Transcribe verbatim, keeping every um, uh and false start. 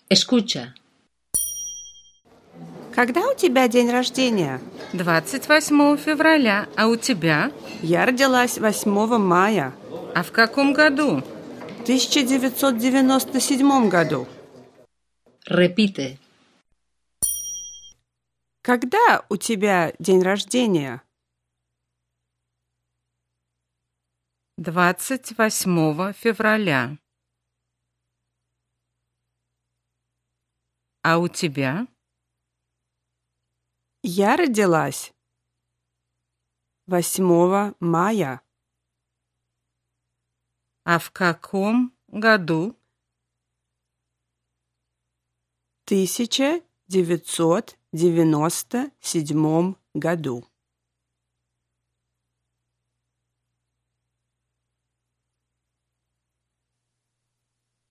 Escucha. Когда у тебя день рождения? двадцать восьмого февраля. А у тебя? Я родилась восьмого мая. А в каком году? В тысяча девятьсот девяносто седьмом году. Repite. Когда у тебя день рождения? двадцать восьмого февраля. А у тебя? Я родилась восьмого мая. А в каком году? В тысяча девятьсот девяносто седьмом году.